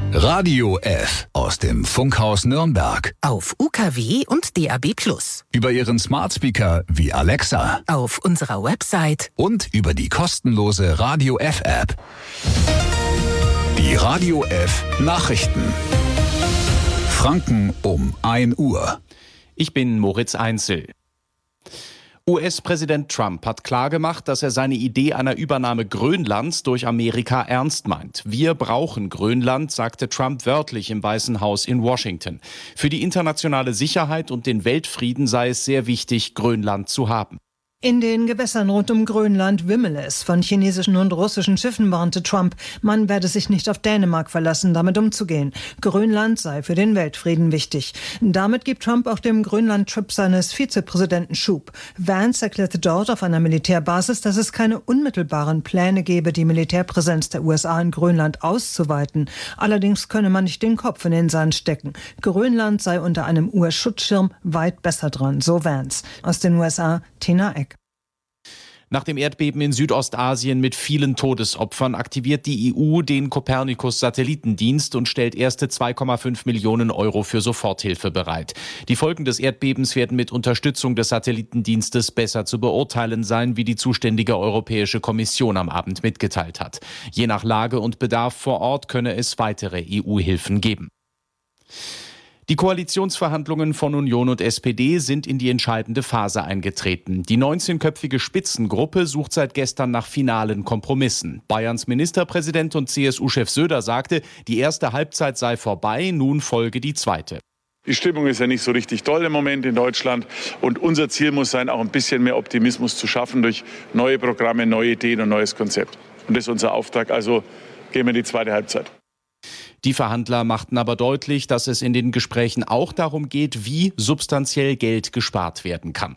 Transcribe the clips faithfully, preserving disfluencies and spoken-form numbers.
Radio F aus dem Funkhaus Nürnberg. Auf U K W und D A B plus. Über Ihren Smart Speaker wie Alexa. Auf unserer Website. Und über die kostenlose Radio F App. Die Radio F Nachrichten. Franken um ein Uhr. Ich bin Moritz Einzel. U S-Präsident Trump hat klargemacht, dass er seine Idee einer Übernahme Grönlands durch Amerika ernst meint. Wir brauchen Grönland, sagte Trump wörtlich im Weißen Haus in Washington. Für die internationale Sicherheit und den Weltfrieden sei es sehr wichtig, Grönland zu haben. In den Gewässern rund um Grönland wimmele es von chinesischen und russischen Schiffen, warnte Trump. Man werde sich nicht auf Dänemark verlassen, damit umzugehen. Grönland sei für den Weltfrieden wichtig. Damit gibt Trump auch dem Grönland-Trip seines Vizepräsidenten Schub. Vance erklärte dort auf einer Militärbasis, dass es keine unmittelbaren Pläne gebe, die Militärpräsenz der U S A in Grönland auszuweiten. Allerdings könne man nicht den Kopf in den Sand stecken. Grönland sei unter einem U S-Schutzschirm weit besser dran, so Vance. Aus den U S A, Tina Eck. Nach dem Erdbeben in Südostasien mit vielen Todesopfern aktiviert die E U den Copernicus-Satellitendienst und stellt erste zwei Komma fünf Millionen Euro für Soforthilfe bereit. Die Folgen des Erdbebens werden mit Unterstützung des Satellitendienstes besser zu beurteilen sein, wie die zuständige Europäische Kommission am Abend mitgeteilt hat. Je nach Lage und Bedarf vor Ort könne es weitere E U-Hilfen geben. Die Koalitionsverhandlungen von Union und S P D sind in die entscheidende Phase eingetreten. Die neunzehnköpfige Spitzengruppe sucht seit gestern nach finalen Kompromissen. Bayerns Ministerpräsident und C S U-Chef Söder sagte, die erste Halbzeit sei vorbei, nun folge die zweite. Die Stimmung ist ja nicht so richtig toll im Moment in Deutschland und unser Ziel muss sein, auch ein bisschen mehr Optimismus zu schaffen durch neue Programme, neue Ideen und neues Konzept. Und das ist unser Auftrag, also gehen wir in die zweite Halbzeit. Die Verhandler machten aber deutlich, dass es in den Gesprächen auch darum geht, wie substanziell Geld gespart werden kann.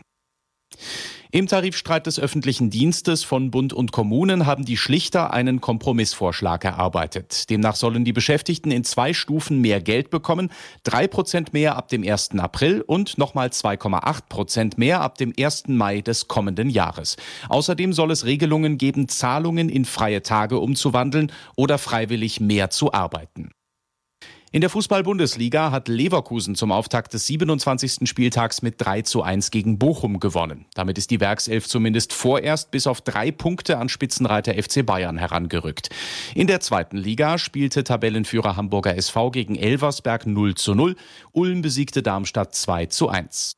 Im Tarifstreit des öffentlichen Dienstes von Bund und Kommunen haben die Schlichter einen Kompromissvorschlag erarbeitet. Demnach sollen die Beschäftigten in zwei Stufen mehr Geld bekommen, drei Prozent mehr ab dem ersten April und nochmal zwei Komma acht Prozent mehr ab dem ersten Mai des kommenden Jahres. Außerdem soll es Regelungen geben, Zahlungen in freie Tage umzuwandeln oder freiwillig mehr zu arbeiten. In der Fußball-Bundesliga hat Leverkusen zum Auftakt des siebenundzwanzigsten Spieltags mit drei zu eins gegen Bochum gewonnen. Damit ist die Werkself zumindest vorerst bis auf drei Punkte an Spitzenreiter F C Bayern herangerückt. In der zweiten Liga spielte Tabellenführer Hamburger S V gegen Elversberg null zu null. Ulm besiegte Darmstadt zwei zu eins.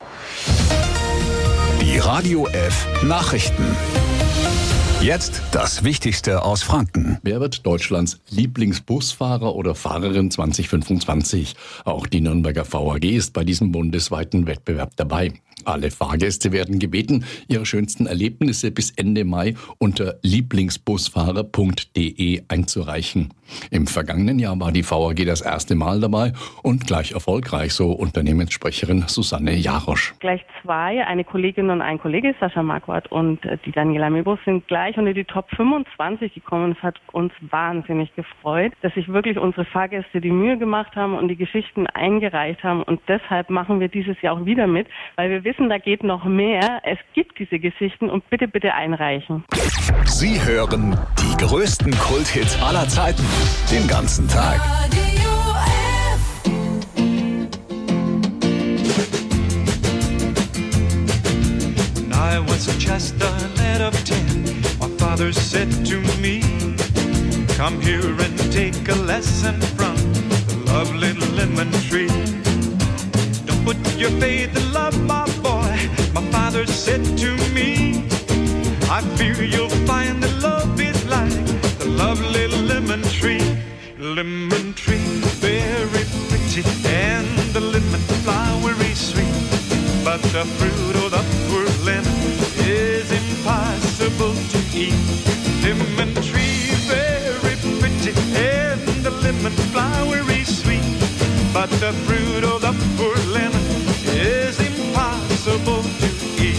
Die Radio F Nachrichten. Jetzt das Wichtigste aus Franken. Wer wird Deutschlands Lieblingsbusfahrer oder Fahrerin zwanzig fünfundzwanzig? Auch die Nürnberger V A G ist bei diesem bundesweiten Wettbewerb dabei. Alle Fahrgäste werden gebeten, ihre schönsten Erlebnisse bis Ende Mai unter lieblingsbusfahrer punkt de einzureichen. Im vergangenen Jahr war die V A G das erste Mal dabei und gleich erfolgreich, so Unternehmenssprecherin Susanne Jarosch. Gleich zwei, eine Kollegin und ein Kollege, Sascha Marquardt und die Daniela Mebus, sind gleich unter die Top fünfundzwanzig gekommen. Es hat uns wahnsinnig gefreut, dass sich wirklich unsere Fahrgäste die Mühe gemacht haben und die Geschichten eingereicht haben. Und deshalb machen wir dieses Jahr auch wieder mit, weil wir wissen, da geht noch mehr. Es gibt diese Geschichten und bitte, bitte einreichen. Sie hören die größten Kulthits aller Zeiten, den ganzen Tag. I was just a lad of ten. My father said to me, come here and take a lesson from the lovely lemon tree. Don't put your faith in love, my boy, my father said to me. I fear you'll find that love is like the lovely lemon tree. Lemon tree, very pretty, and the lemon flowery sweet. But the fruit of the poor lemon is impossible to eat. Lemon tree, very pretty, and the lemon flowery sweet. But the fruit of the poor lemon is impossible to eat.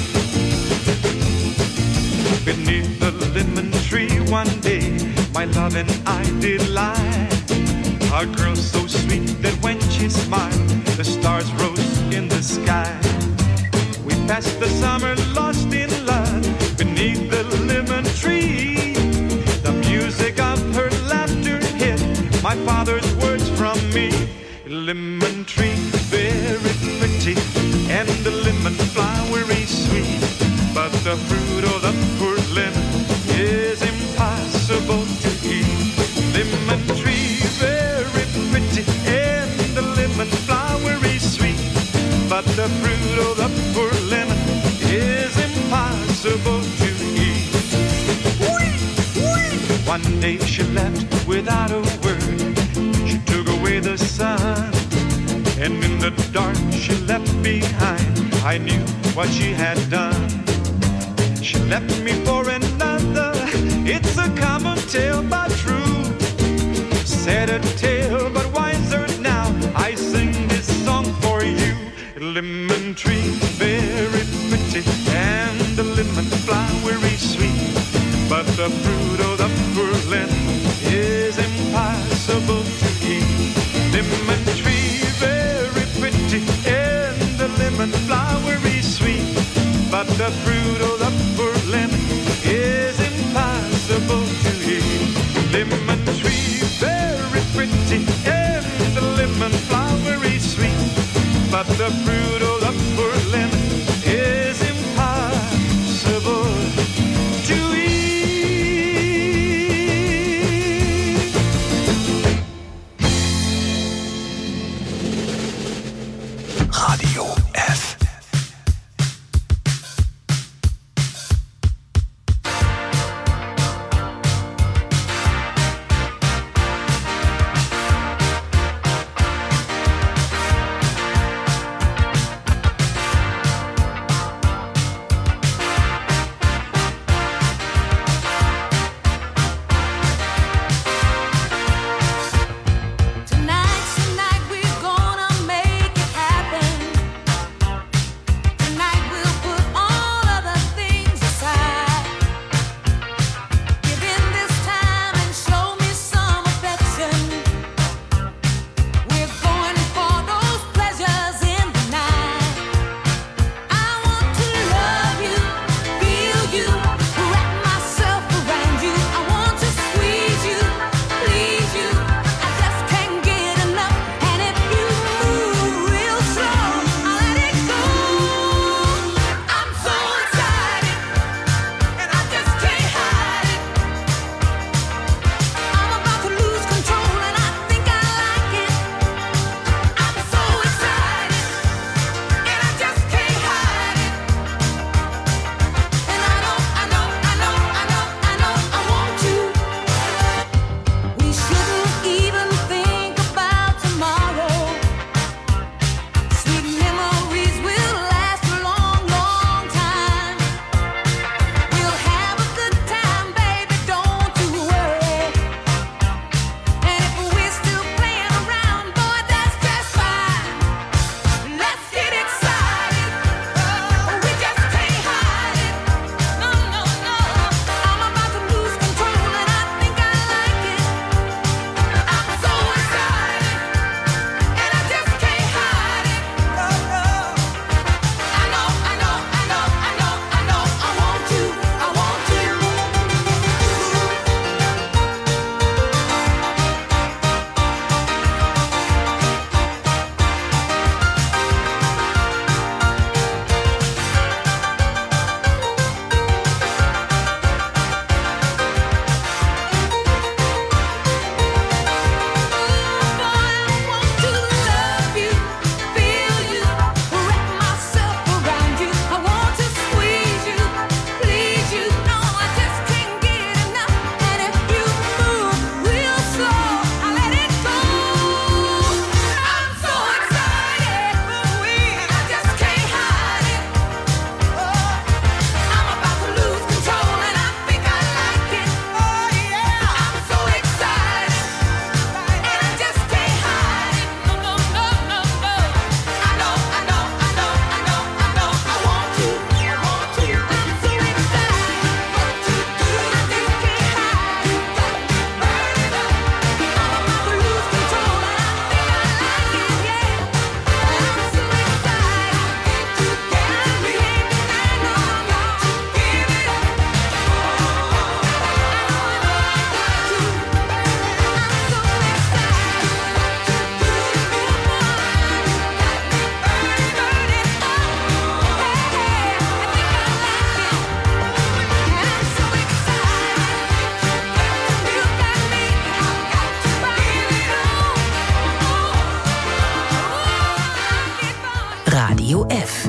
Beneath the lemon tree one day, my love and I did lie. A girl so sweet that when she smiled, the stars rose in the sky. We passed the summer lost in love beneath the lemon tree. The music of her laughter hit my father's words from me. Lemon tree, very pretty, and the lemon flowery sweet. But the fruit of the poor lemon is impossible to eat. Lemon tree, very pretty, and the lemon flowery sweet. But the fruit of the poor lemon is impossible to eat. One day she left without a word. She took away the sun, and in the dark she left behind. I knew what she had done. She left me for another. It's a common tale but true. Said a tale but wiser now. I sing this song for you. Lemon tree, very pretty, and the lemon flowery sweet. But the fruit of the poor lemon is impossible to eat. Lemon tree, very pretty, and the lemon flowery sweet. But the fruit of the poor lemon is impossible to eat. Lemon tree, very pretty, and the lemon flowery sweet. But the fruit of the poor lemon is impossible to eat. Radio F. Radio F.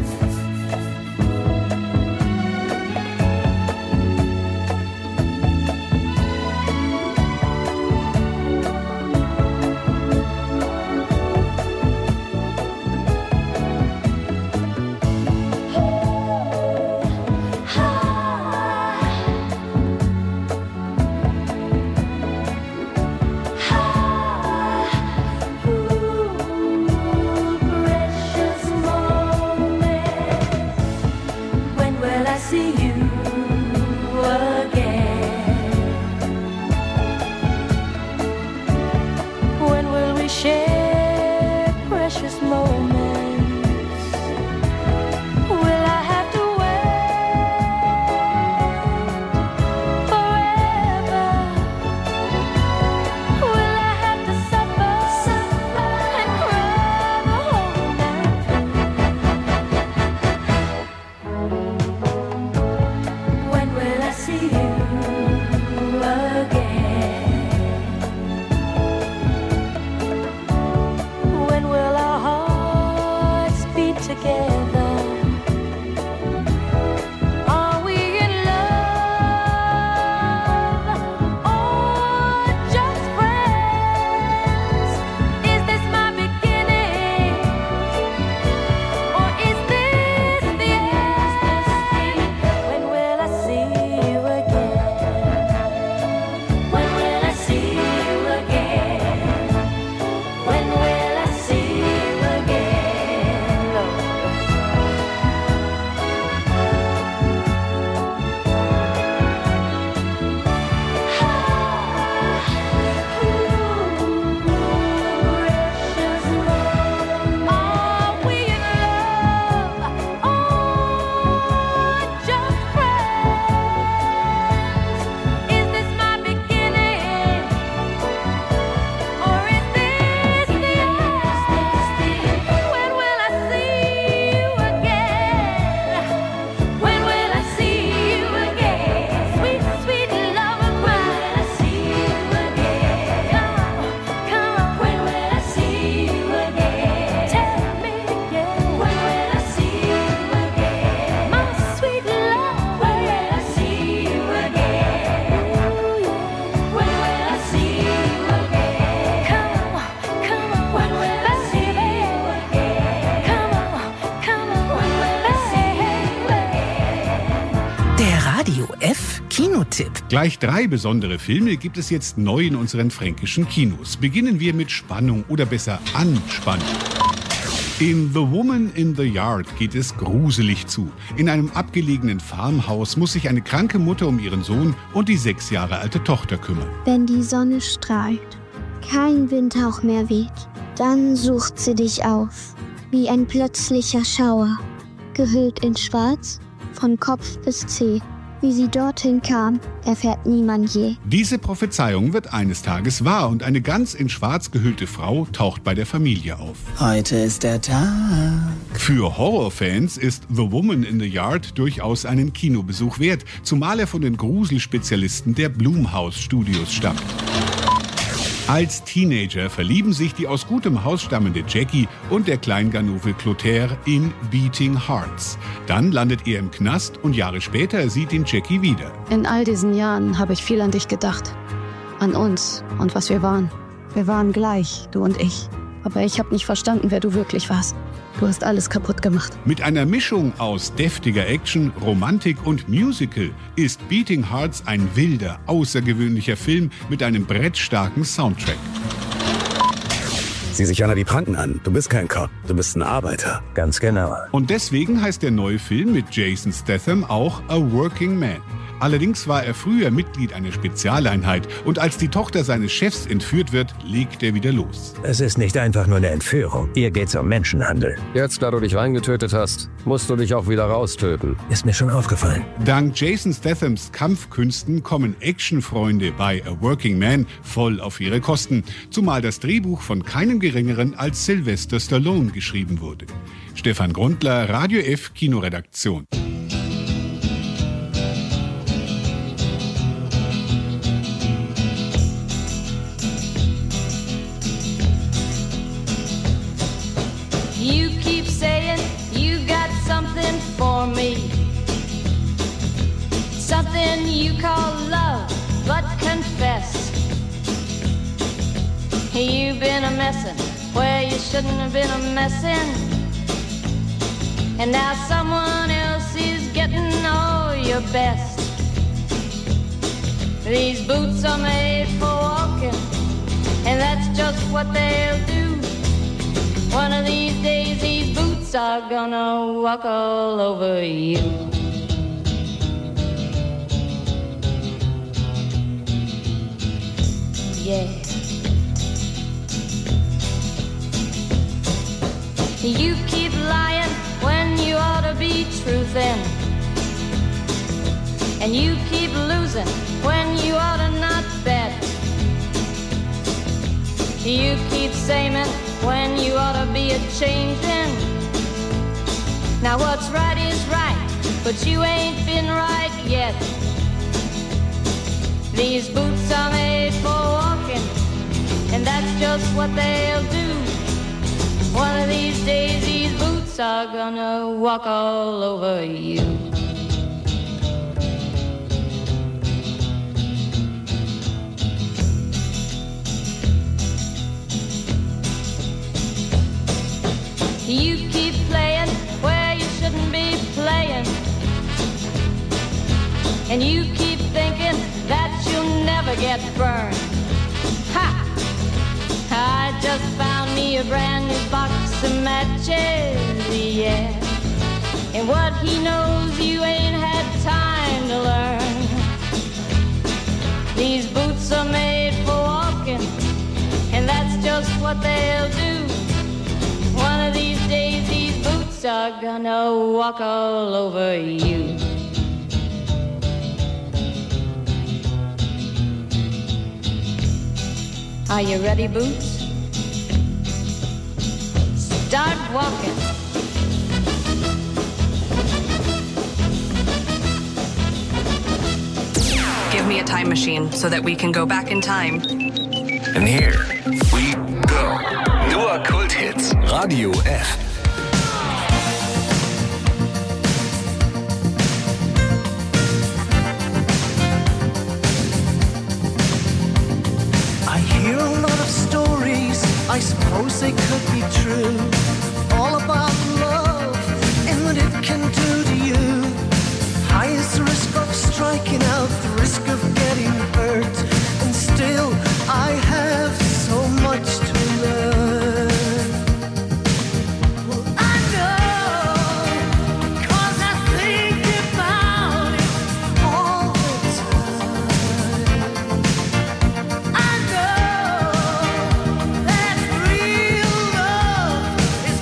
Kinotipp. Gleich drei besondere Filme gibt es jetzt neu in unseren fränkischen Kinos. Beginnen wir mit Spannung oder besser Anspannung. In The Woman in the Yard geht es gruselig zu. In einem abgelegenen Farmhaus muss sich eine kranke Mutter um ihren Sohn und die sechs Jahre alte Tochter kümmern. Wenn die Sonne strahlt, kein Windhauch mehr weht, dann sucht sie dich auf, wie ein plötzlicher Schauer, gehüllt in Schwarz, von Kopf bis Zeh. Wie sie dorthin kam, erfährt niemand je. Diese Prophezeiung wird eines Tages wahr und eine ganz in Schwarz gehüllte Frau taucht bei der Familie auf. Heute ist der Tag. Für Horrorfans ist The Woman in the Yard durchaus einen Kinobesuch wert, zumal er von den Gruselspezialisten der Blumhouse Studios stammt. Als Teenager verlieben sich die aus gutem Haus stammende Jackie und der Kleinganove Clotaire in Beating Hearts. Dann landet er im Knast und Jahre später sieht ihn Jackie wieder. In all diesen Jahren habe ich viel an dich gedacht. An uns und was wir waren. Wir waren gleich, du und ich. Aber ich habe nicht verstanden, wer du wirklich warst. Du hast alles kaputt gemacht. Mit einer Mischung aus deftiger Action, Romantik und Musical ist Beating Hearts ein wilder, außergewöhnlicher Film mit einem brettstarken Soundtrack. Sieh sich Jana die Pranken an. Du bist kein Cop, du bist ein Arbeiter. Ganz genau. Und deswegen heißt der neue Film mit Jason Statham auch A Working Man. Allerdings war er früher Mitglied einer Spezialeinheit und als die Tochter seines Chefs entführt wird, legt er wieder los. Es ist nicht einfach nur eine Entführung. Hier geht's um Menschenhandel. Jetzt, da du dich reingetötet hast, musst du dich auch wieder raustöten. Ist mir schon aufgefallen. Dank Jason Stathams Kampfkünsten kommen Actionfreunde bei A Working Man voll auf ihre Kosten, zumal das Drehbuch von keinem Geringeren als Sylvester Stallone geschrieben wurde. Stefan Grundler, Radio F Kinoredaktion. You keep saying you messing where you shouldn't have been a messing. And now someone else is getting all your best. These boots are made for walking, and that's just what they'll do. One of these days these boots are gonna walk all over you. Yeah. You keep lying when you ought to be truthing, and you keep losing when you ought to not bet. You keep saying when you ought to be a changing. Now what's right is right, but you ain't been right yet. These boots are made for walking, and that's just what they'll do. One of these days these boots are gonna walk all over you. You keep playing where you shouldn't be playing, and you keep thinking that you'll never get burned. Ha! I just found me a brand new box of matches, yeah. And what he knows you ain't had time to learn. These boots are made for walking, and that's just what they'll do. One of these days these boots are gonna walk all over you. Are you ready, Boots? Start walking. Give me a time machine so that we can go back in time. And here we go. Nur Kulthits. Radio F. I hear a lot of stories, I suppose they could be true, all about love and what it can do to you. High is the risk of striking out, the risk of getting hurt, and still I have so much to learn. Well, I know, 'cause I think about it all the time. I know that real love is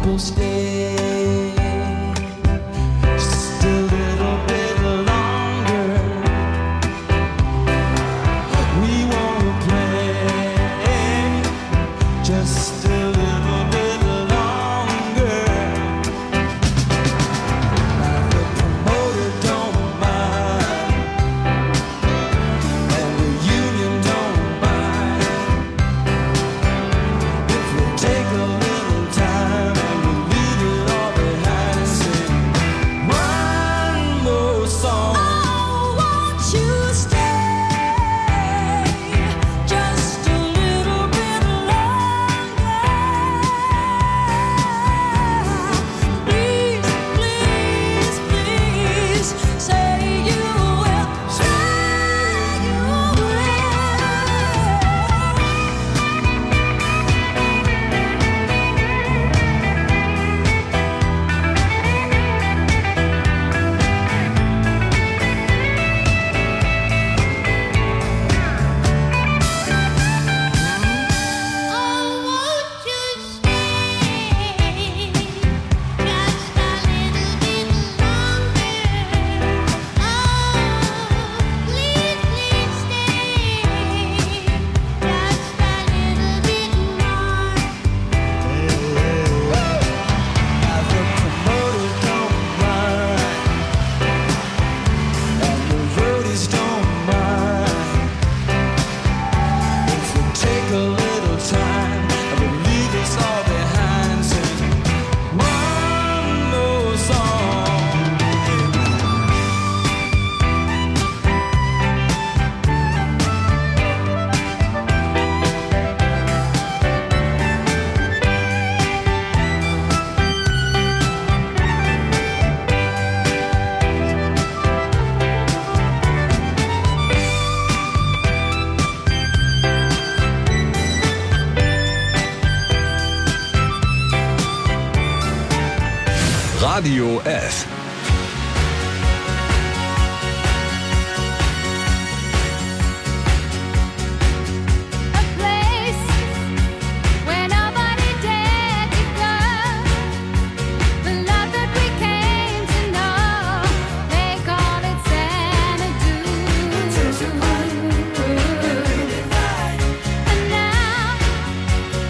will stay just a little bit longer. We wanna play just a little bit longer. Now the promoter don't mind, and the union don't mind if we take a little time and we leave it all behind and sing one more song. Oh, won't you stay just a little bit longer? Please, please, please say you will, say you will. Radio F.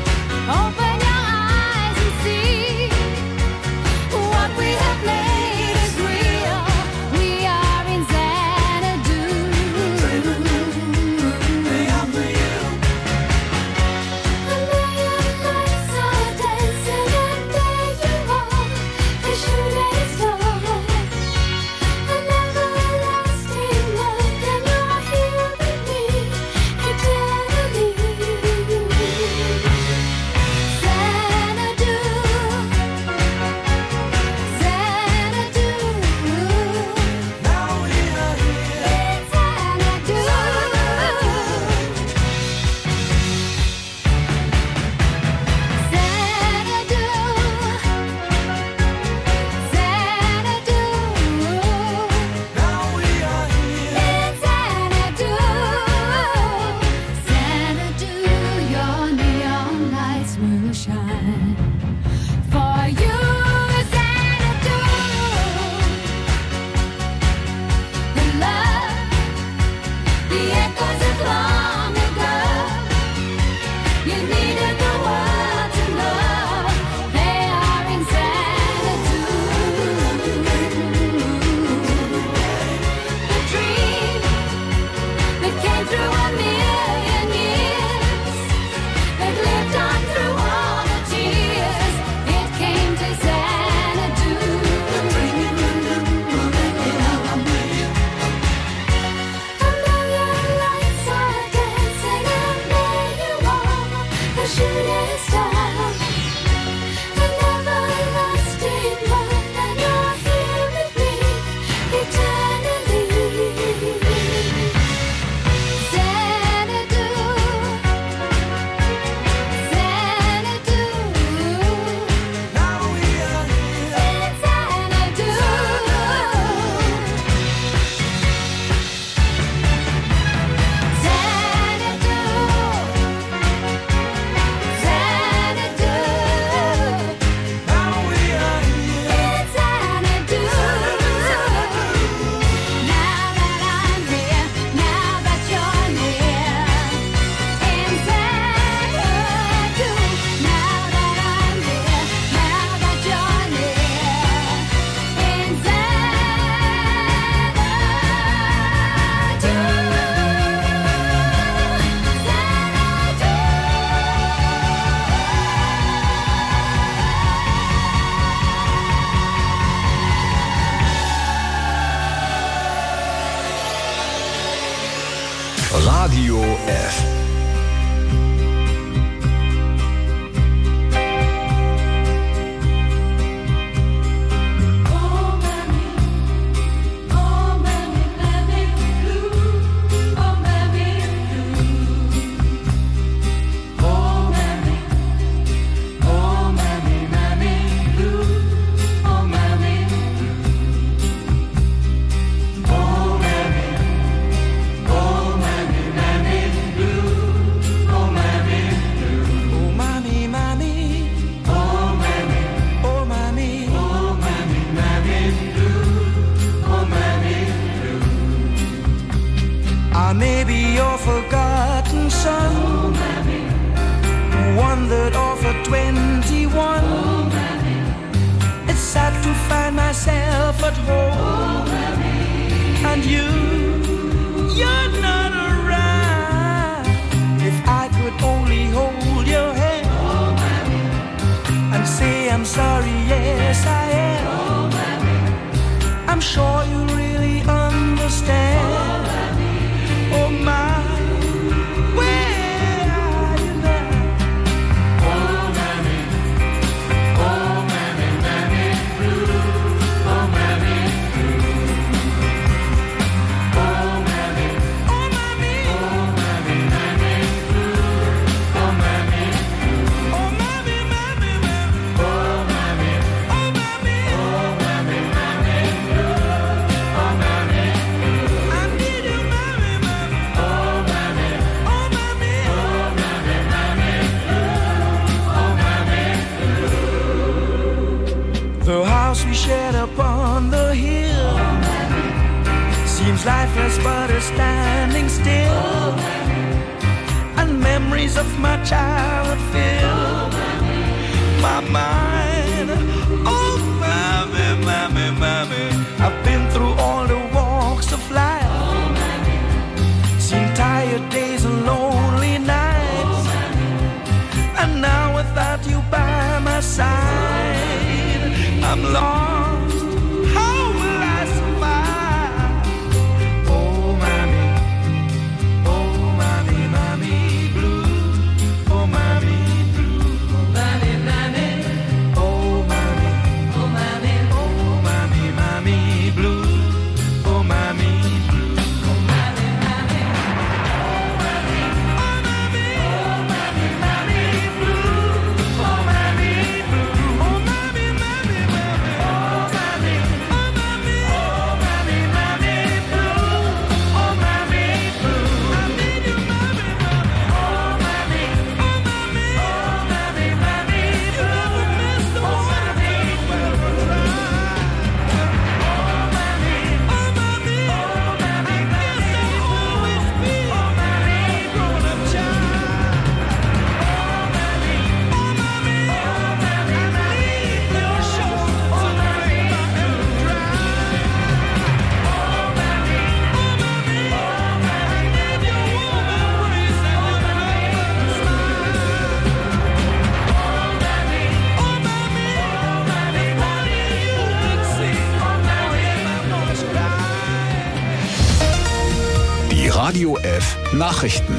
Open your eyes and see what we have made. F. I may be your forgotten son, oh, one that offered twenty-one. Oh, it's sad to find myself at home, oh, and you, you're not around. If I could only hold your hand, oh, and say I'm sorry, yes I am, oh, I'm sure you really understand. Oh my, where are you now? Oh mammy, oh mammy, mammy blue, oh mammy blue. Oh mammy, oh mammy, oh mammy, mammy blue, oh mammy blue. Oh mammy, mammy, mammy, oh mammy, oh mammy, oh mammy, mammy blue, oh mammy blue. I need you, mammy. The house we shared upon the hill, oh, seems lifeless but is standing still, oh, and memories of my childhood fill, oh, my mind. Oh, mammy, mammy, mammy, I've been through all the walks of life, oh, seen tired days and lonely nights, oh, and now without you by my side, I'm lost. How will I survive? Oh, mommy, oh, mommy, mommy blue, oh, mommy blue, oh, mommy, mommy, oh, mommy, oh, mommy, oh, mommy, mommy blue, oh, mommy blue, oh, mommy, mommy, oh, mommy, oh, mommy, oh, mommy, mommy blue, oh, mommy blue, oh, mommy, mommy. Radio F Nachrichten.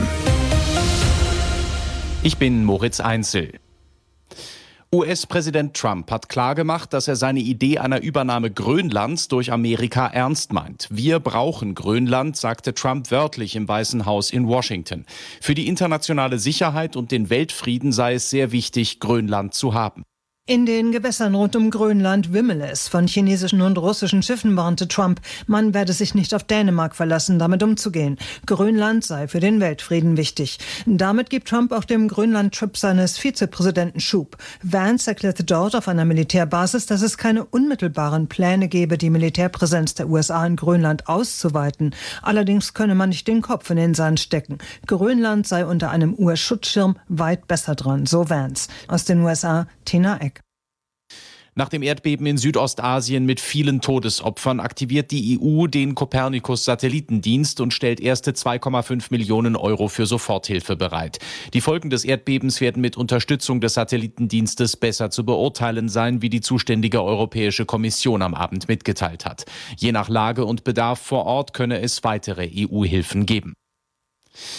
Ich bin Moritz Einzel. U S-Präsident Trump hat klargemacht, dass er seine Idee einer Übernahme Grönlands durch Amerika ernst meint. Wir brauchen Grönland, sagte Trump wörtlich im Weißen Haus in Washington. Für die internationale Sicherheit und den Weltfrieden sei es sehr wichtig, Grönland zu haben. In den Gewässern rund um Grönland wimmele es. Von chinesischen und russischen Schiffen warnte Trump, man werde sich nicht auf Dänemark verlassen, damit umzugehen. Grönland sei für den Weltfrieden wichtig. Damit gibt Trump auch dem Grönland-Trip seines Vizepräsidenten Schub. Vance erklärte dort auf einer Militärbasis, dass es keine unmittelbaren Pläne gebe, die Militärpräsenz der U S A in Grönland auszuweiten. Allerdings könne man nicht den Kopf in den Sand stecken. Grönland sei unter einem U S-Schutzschirm weit besser dran, so Vance. Aus den U S A, Tina Eck. Nach dem Erdbeben in Südostasien mit vielen Todesopfern aktiviert die E U den Copernicus-Satellitendienst und stellt erste zwei Komma fünf Millionen Euro für Soforthilfe bereit. Die Folgen des Erdbebens werden mit Unterstützung des Satellitendienstes besser zu beurteilen sein, wie die zuständige Europäische Kommission am Abend mitgeteilt hat. Je nach Lage und Bedarf vor Ort könne es weitere E U-Hilfen geben.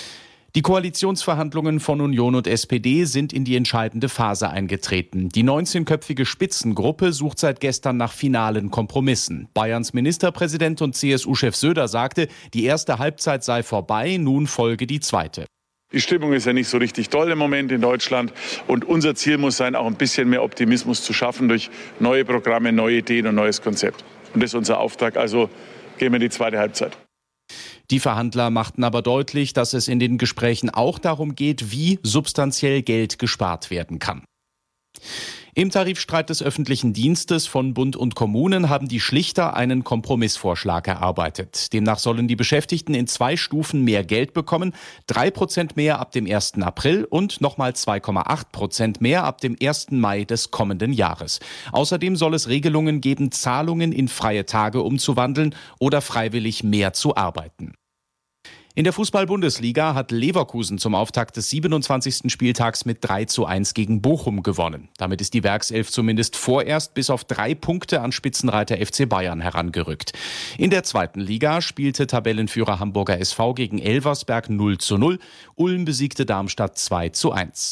Die Koalitionsverhandlungen von Union und S P D sind in die entscheidende Phase eingetreten. Die neunzehnköpfige Spitzengruppe sucht seit gestern nach finalen Kompromissen. Bayerns Ministerpräsident und C S U-Chef Söder sagte, die erste Halbzeit sei vorbei, nun folge die zweite. Die Stimmung ist ja nicht so richtig toll im Moment in Deutschland. Und unser Ziel muss sein, auch ein bisschen mehr Optimismus zu schaffen durch neue Programme, neue Ideen und neues Konzept. Und das ist unser Auftrag. Also gehen wir in die zweite Halbzeit. Die Verhandler machten aber deutlich, dass es in den Gesprächen auch darum geht, wie substanziell Geld gespart werden kann. Im Tarifstreit des öffentlichen Dienstes von Bund und Kommunen haben die Schlichter einen Kompromissvorschlag erarbeitet. Demnach sollen die Beschäftigten in zwei Stufen mehr Geld bekommen, drei Prozent mehr ab dem ersten April und nochmal zwei Komma acht Prozent mehr ab dem ersten Mai des kommenden Jahres. Außerdem soll es Regelungen geben, Zahlungen in freie Tage umzuwandeln oder freiwillig mehr zu arbeiten. In der Fußball-Bundesliga hat Leverkusen zum Auftakt des siebenundzwanzigsten Spieltags mit drei zu eins gegen Bochum gewonnen. Damit ist die Werkself zumindest vorerst bis auf drei Punkte an Spitzenreiter F C Bayern herangerückt. In der zweiten Liga spielte Tabellenführer Hamburger S V gegen Elversberg null zu null. Ulm besiegte Darmstadt zwei zu eins.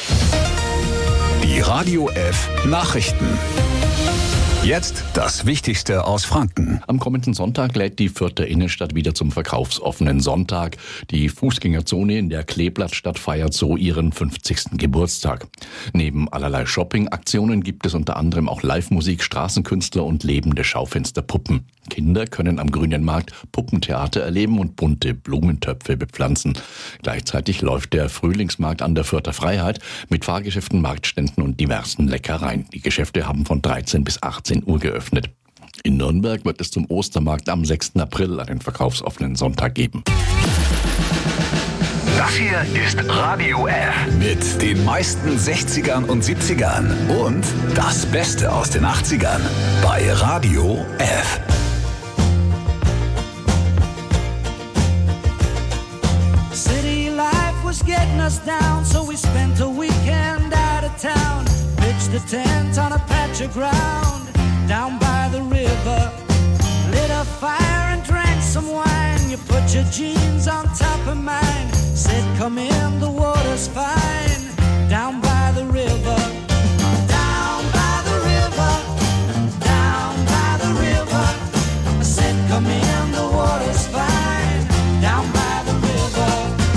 Die Radio F Nachrichten. Jetzt das Wichtigste aus Franken. Am kommenden Sonntag lädt die Fürther Innenstadt wieder zum verkaufsoffenen Sonntag. Die Fußgängerzone in der Kleeblattstadt feiert so ihren fünfzigsten Geburtstag. Neben allerlei Shopping-Aktionen gibt es unter anderem auch Live-Musik, Straßenkünstler und lebende Schaufensterpuppen. Kinder können am Grünen Markt Puppentheater erleben und bunte Blumentöpfe bepflanzen. Gleichzeitig läuft der Frühlingsmarkt an der Fürther Freiheit mit Fahrgeschäften, Marktständen und diversen Leckereien. Die Geschäfte haben von dreizehn bis achtzehn Uhr geöffnet. In Nürnberg wird es zum Ostermarkt am sechsten April einen verkaufsoffenen Sonntag geben. Das hier ist Radio F mit den meisten sechzigern und siebzigern und das Beste aus den achtzigern bei Radio F. City life was getting us down, so we spent a weekend out of town. Pitched a tent on a patch of ground down by the river. Lit a fire and drank some wine. You put your jeans on top of mine. Said, come in, the water's fine. Down by the river. Down by the river. Down by the river. I said, come in, the water's fine. Down by the river.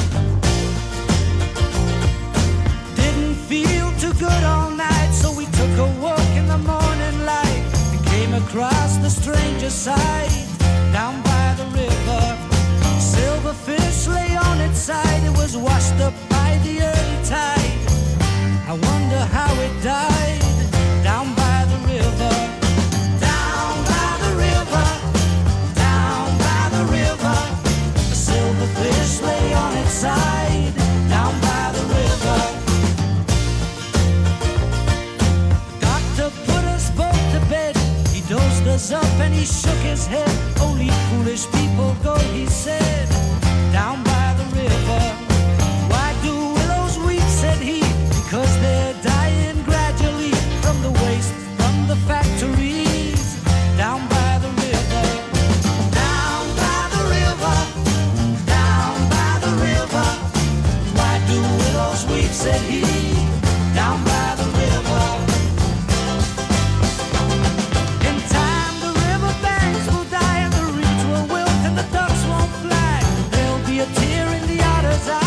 Didn't feel too good all night, so we took a walk in the morning light and came across the stranger's side. Down by the river. Silverfish lay on its side. It was washed up by the early tide. I wonder how it died. Down by the river. Down by the river. Down by the river. A silverfish lay on its side. Down by the river. Doctor put us both to bed. He dosed us up and he shook his head. Only foolish people go, he said. Down by the river. Why do willows weep, said he. Because they're dying gradually from the waste from the factories. Down by the river. Down by the river. Down by the river. Why do willows weep, said he. Down by the river. In time the river banks will die and the reeds will wilt and the ducks won't fly. There'll be a tear in the otter's eye.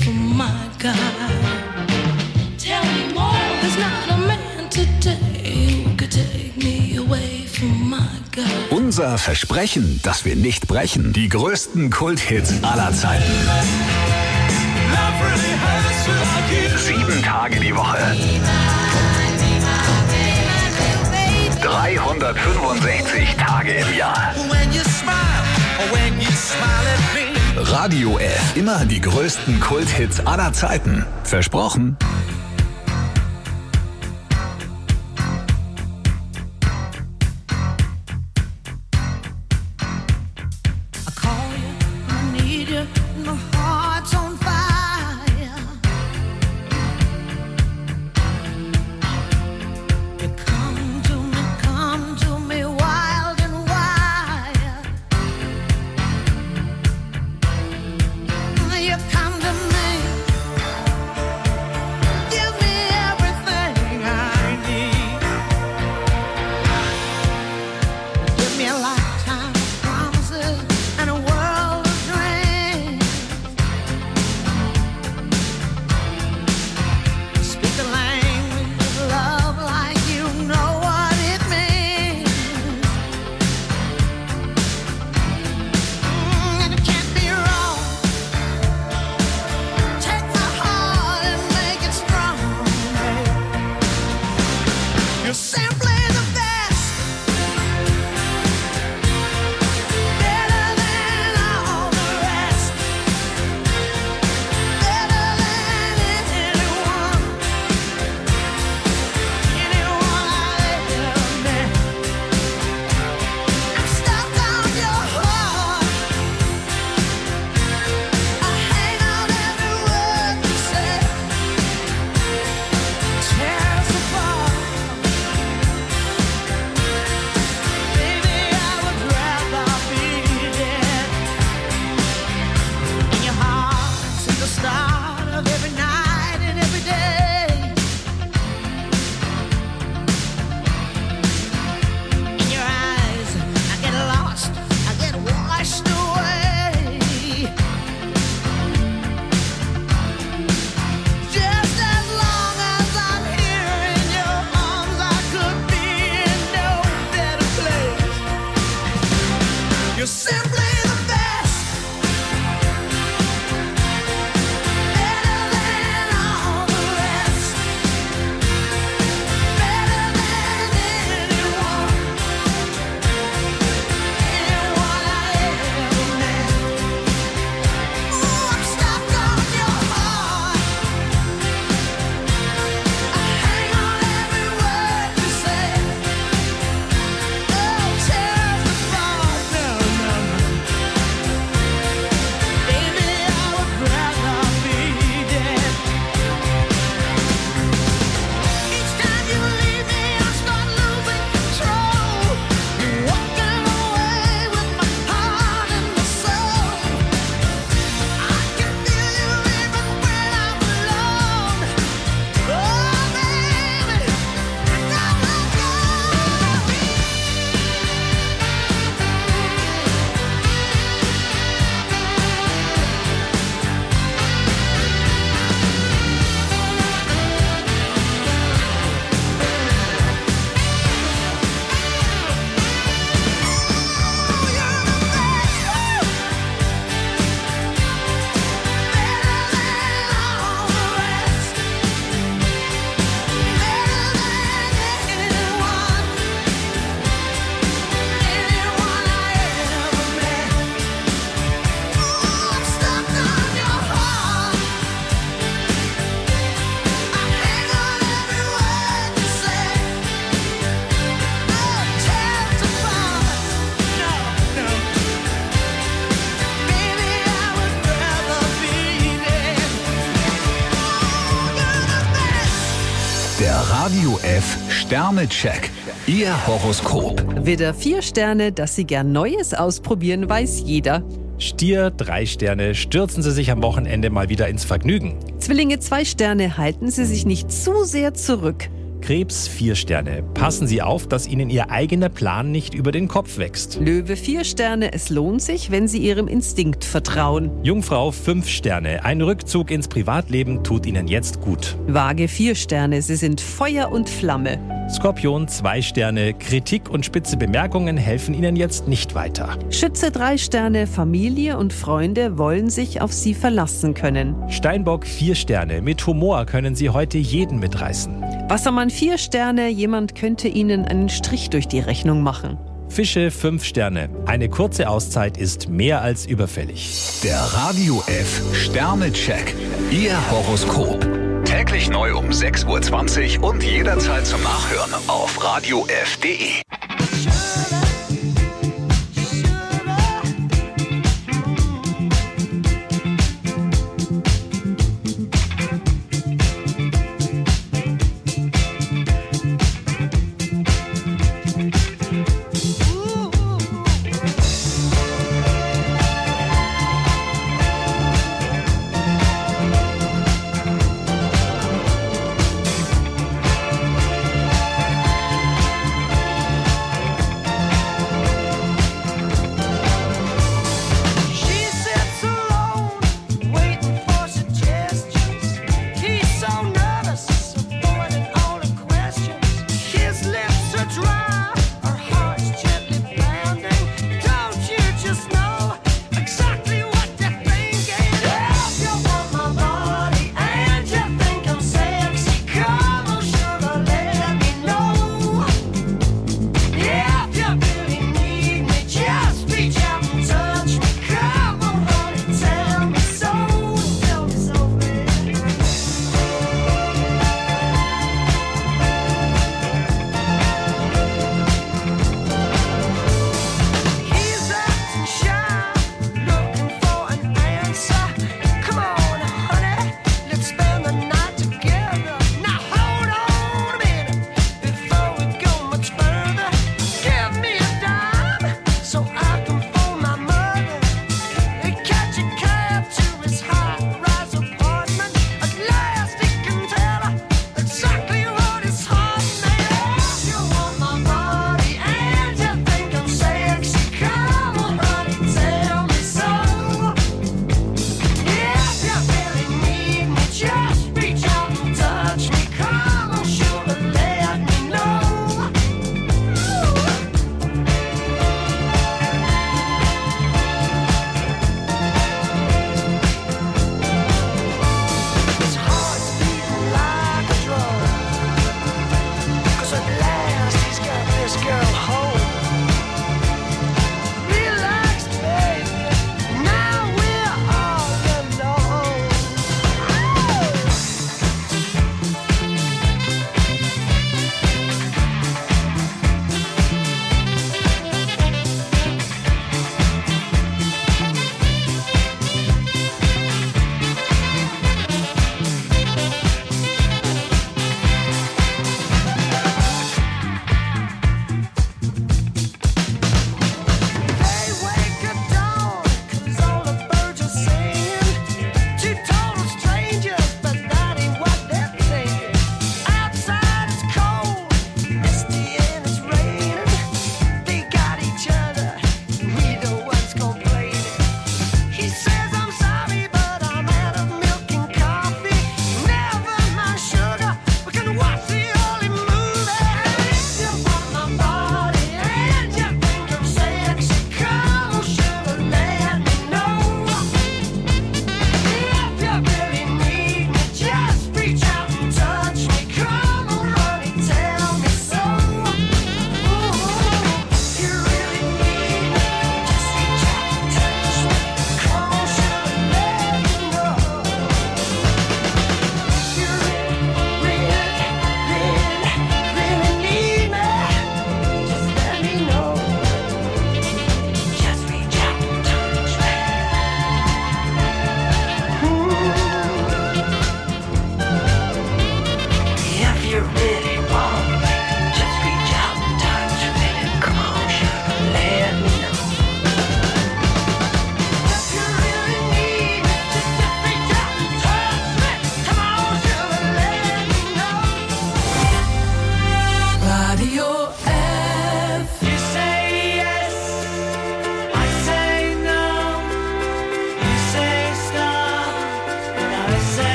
from my guy. Tell me more. There's not a man today who could take me away from my guy. Unser Versprechen, das wir nicht brechen. Die größten Kulthits aller Zeiten. Sieben Tage die Woche. dreihundertfünfundsechzig Tage im Jahr. Radio F. Immer die größten Kulthits aller Zeiten. Versprochen. Radio F Sternecheck. Ihr Horoskop. Widder vier Sterne, dass Sie gern Neues ausprobieren, weiß jeder. Stier drei Sterne, stürzen Sie sich am Wochenende mal wieder ins Vergnügen. Zwillinge zwei Sterne, halten Sie sich nicht zu sehr zurück. Krebs vier Sterne. Passen Sie auf, dass Ihnen Ihr eigener Plan nicht über den Kopf wächst. Löwe vier Sterne. Es lohnt sich, wenn Sie Ihrem Instinkt vertrauen. Jungfrau fünf Sterne. Ein Rückzug ins Privatleben tut Ihnen jetzt gut. Waage vier Sterne. Sie sind Feuer und Flamme. Skorpion zwei Sterne. Kritik und spitze Bemerkungen helfen Ihnen jetzt nicht weiter. Schütze drei Sterne. Familie und Freunde wollen sich auf Sie verlassen können. Steinbock vier Sterne. Mit Humor können Sie heute jeden mitreißen. Wassermann vier Sterne. Jemand könnte Ihnen einen Strich durch die Rechnung machen. Fische fünf Sterne. Eine kurze Auszeit ist mehr als überfällig. Der Radio F Sternecheck. Ihr Horoskop. Täglich neu um sechs Uhr zwanzig und jederzeit zum Nachhören auf radio f punkt de.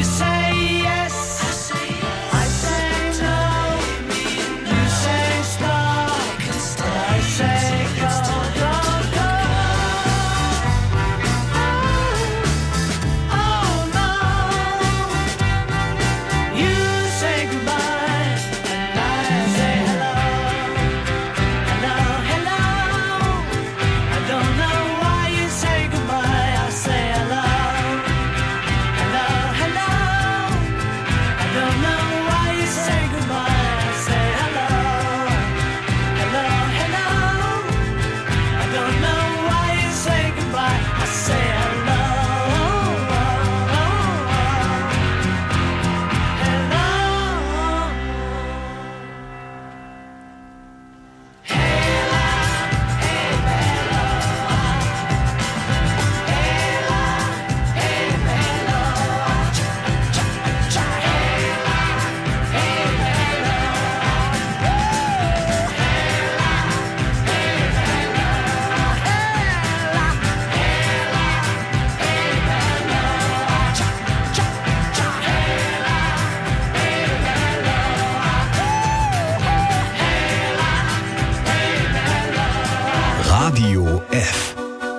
Radio F.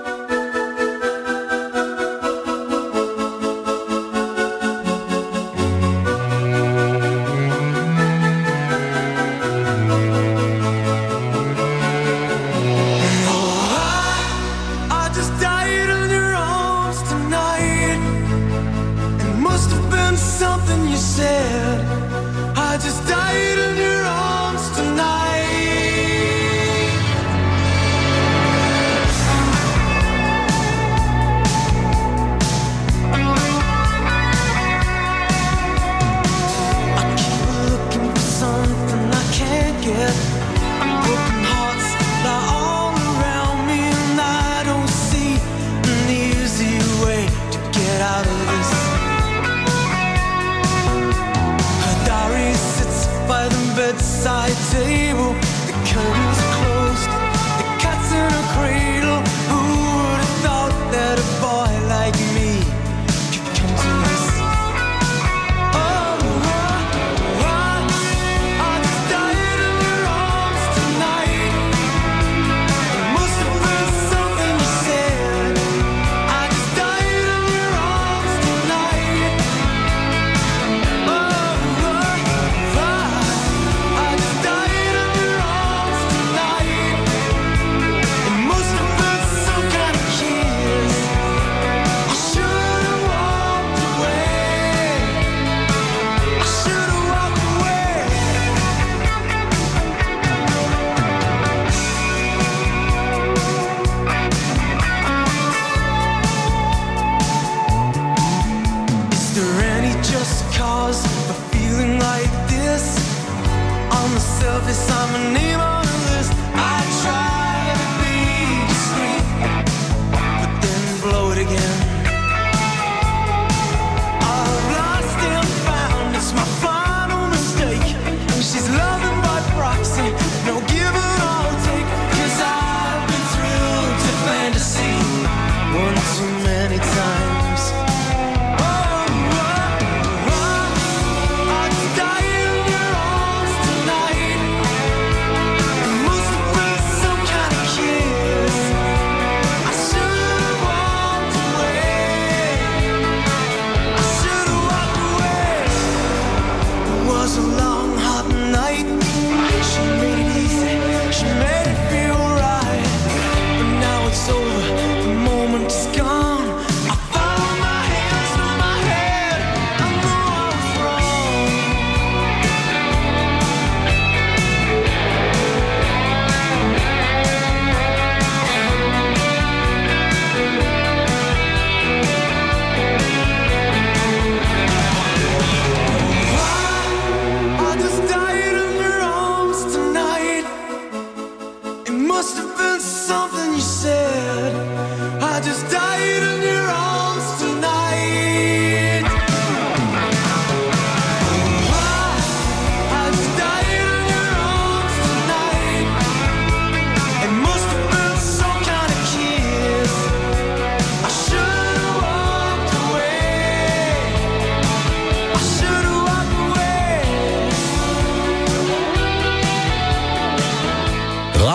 bedside table, the curtains are closed, the cat's in a cradle. Who would have thought that a boy like me could come to this? Oh, I, I just died in your arms tonight. It must have been something you said. I just died in your arms tonight. Oh, I, I just died in your arms tonight. It must have been some kind of kiss. I should have walked away. I should have walked away. Is there any just cause for feeling like this? On the surface, I'm a name on a list. I try to be discreet, but then blow it again. I've lost and found, it's my final mistake. She's loving by proxy, no give and I'll take. 'Cause I've been thrilled to fantasy one too many times. Oh, I, I just died in your arms tonight.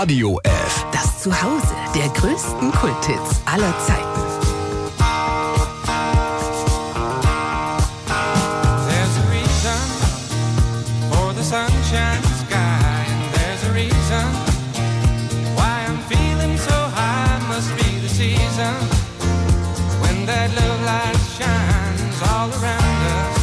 Radio F. Das Zuhause der größten Kulthits aller Zeiten. There's a reason for the sunshine sky, and there's a reason why I'm feeling so high. Must be the season when that love light shines all around us.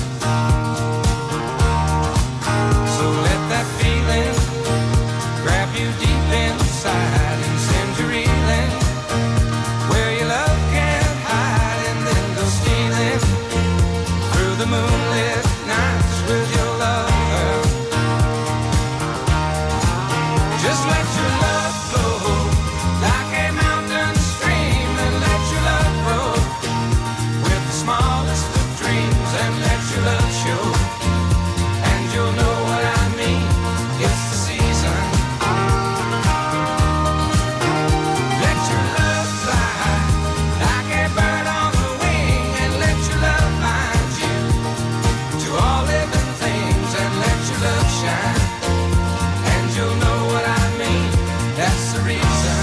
So let that feeling grab you deep inside and send you reeling where your love can't hide, and then go stealing through the moonlit nights with your lover. Just let your love flow like a mountain stream, and let your love grow with the smallest of dreams, and let your love show, and you'll know what I mean. It's the season. Let your love fly like a bird on the wing, and let your love find you to all living things, and let your love shine, and you'll know what I mean. That's the reason.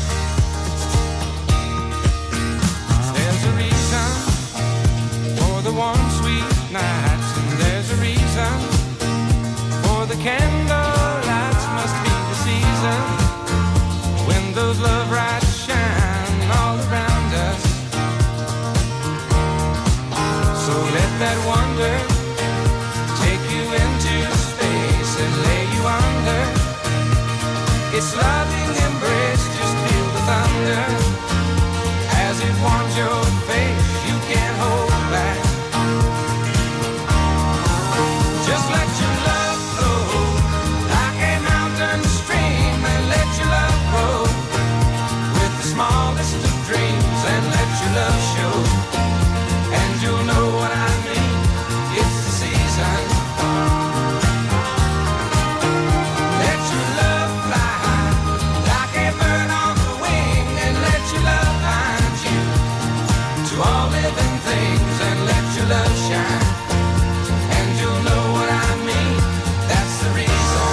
There's a reason for the warm, sweet nights, and there's a reason for the candle lights. Must be the season when those love lights shine all around us. So let that wonder take you into space and lay you under its loving embrace. Just feel the thunder as it warms your face. You can't hold back. Just let your love flow like a mountain stream, and let your love grow with the smallest of dreams, and let your love show, and you'll know what I mean. It's the season. Let your love fly like a bird on the wing, and let your love find you to all living things, and let your love shine, and you'll know what I mean. That's the reason.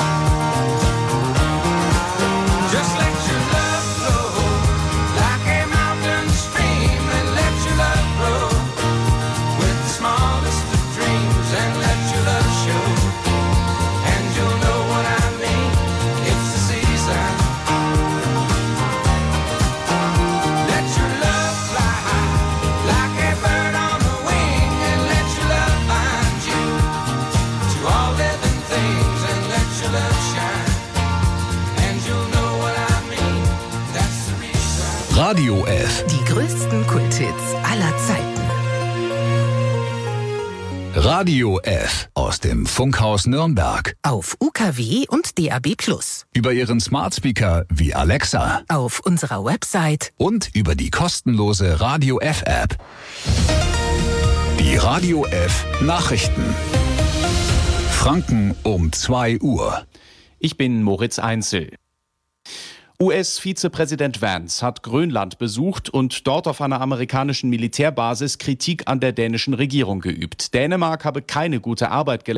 Just let your love flow like a mountain stream, and let your love grow with the smallest of dreams, and let your love show, and you'll know what I mean. It's the season. Let your love fly like a bird on the wing, and let your love find you to all living things, and let your love shine, and you'll know what I mean. That's the reason. Radio F. Die größten Kulthits aller Zeiten. Radio F aus dem Funkhaus Nürnberg. Auf U K W und D A B plus. Über Ihren Smart Speaker wie Alexa. Auf unserer Website. Und über die kostenlose Radio F App. Die Radio F Nachrichten. Franken um zwei Uhr. Ich bin Moritz Einzel. U S-Vizepräsident Vance hat Grönland besucht und dort auf einer amerikanischen Militärbasis Kritik an der dänischen Regierung geübt. Dänemark habe keine gute Arbeit geleistet.